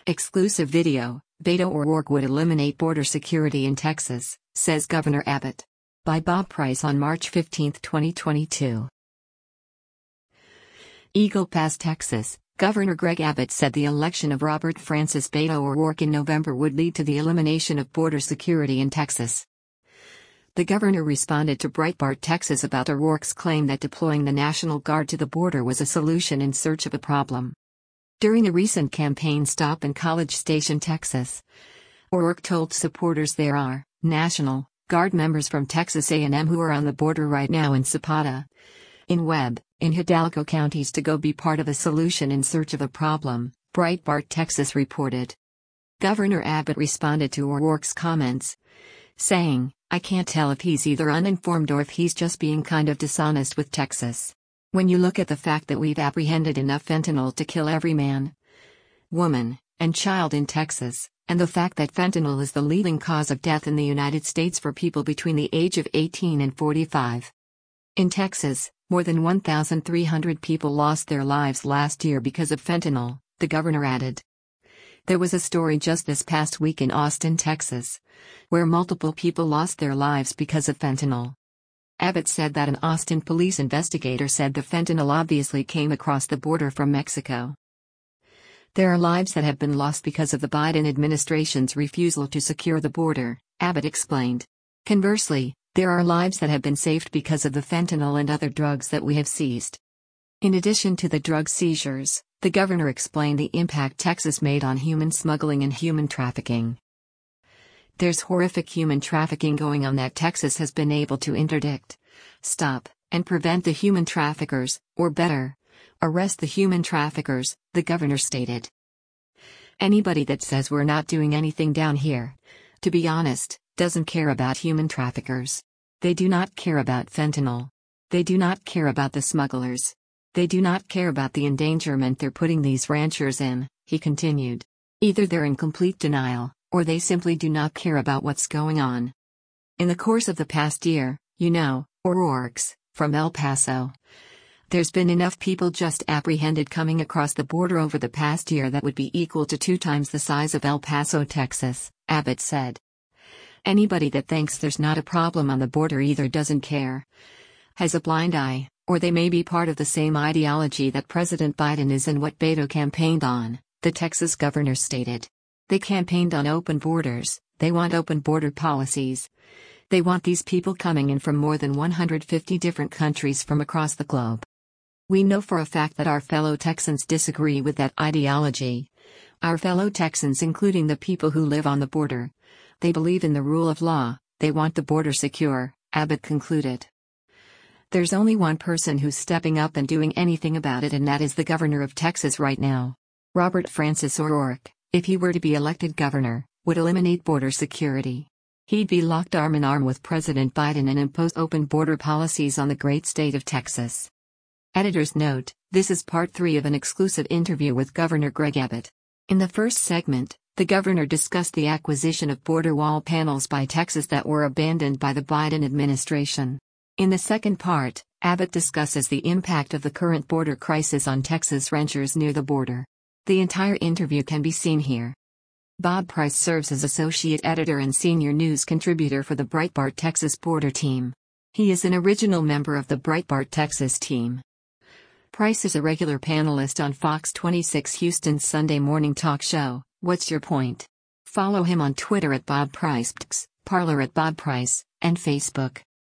Exclusive video, Beto O'Rourke would eliminate border security in Texas, says Governor Abbott. By Bob Price on March 15, 2022. Eagle Pass, Texas. Governor Greg Abbott said the election of Robert Francis Beto O'Rourke in November would lead to the elimination of border security in Texas. The governor responded to Breitbart Texas about O'Rourke's claim that deploying the National Guard to the border was a solution in search of a problem. During a recent campaign stop in College Station, Texas, O'Rourke told supporters there are National Guard members from Texas A&M who are on the border right now in Zapata, in Webb, in Hidalgo counties to go be part of a solution in search of a problem, Breitbart Texas reported. Governor Abbott responded to O'Rourke's comments, saying, "I can't tell if he's either uninformed or if he's just being kind of dishonest with Texas. When you look at the fact that we've apprehended enough fentanyl to kill every man, woman, and child in Texas, and the fact that fentanyl is the leading cause of death in the United States for people between the age of 18 and 45. In Texas, more than 1,300 people lost their lives last year because of fentanyl," the governor added. There was a story just this past week in Austin, Texas, where multiple people lost their lives because of fentanyl. Abbott said that an Austin police investigator said the fentanyl obviously came across the border from Mexico. There are lives that have been lost because of the Biden administration's refusal to secure the border, Abbott explained. Conversely, there are lives that have been saved because of the fentanyl and other drugs that we have seized. In addition to the drug seizures, the governor explained the impact Texas made on human smuggling and human trafficking. There's horrific human trafficking going on that Texas has been able to interdict, stop, and prevent the human traffickers, or better, arrest the human traffickers, the governor stated. Anybody that says we're not doing anything down here, to be honest, doesn't care about human traffickers. They do not care about fentanyl. They do not care about the smugglers. They do not care about the endangerment they're putting these ranchers in, he continued. Either they're in complete denial, or they simply do not care about what's going on. In the course of the past year, O'Rourke's, from El Paso. There's been enough people just apprehended coming across the border over the past year that would be equal to 2 times the size of El Paso, Texas, Abbott said. Anybody that thinks there's not a problem on the border either doesn't care, has a blind eye, or they may be part of the same ideology that President Biden is and what Beto campaigned on, the Texas governor stated. They campaigned on open borders, they want open border policies. They want these people coming in from more than 150 different countries from across the globe. We know for a fact that our fellow Texans disagree with that ideology. Our fellow Texans, including the people who live on the border. They believe in the rule of law, they want the border secure, Abbott concluded. There's only one person who's stepping up and doing anything about it, and that is the governor of Texas right now. Robert Francis O'Rourke, if he were to be elected governor, would eliminate border security. He'd be locked arm in arm with President Biden and impose open border policies on the great state of Texas. Editor's note: this is part 3 of an exclusive interview with Governor Greg Abbott. In the first segment, the governor discussed the acquisition of border wall panels by Texas that were abandoned by the Biden administration. In the second part, Abbott discusses the impact of the current border crisis on Texas ranchers near the border. The entire interview can be seen here. Bob Price serves as associate editor and senior news contributor for the Breitbart Texas border team. He is an original member of the Breitbart Texas team. Price is a regular panelist on Fox 26 Houston's Sunday morning talk show, What's Your Point? Follow him on Twitter at Bob Price, Parler at Bob Price, and Facebook.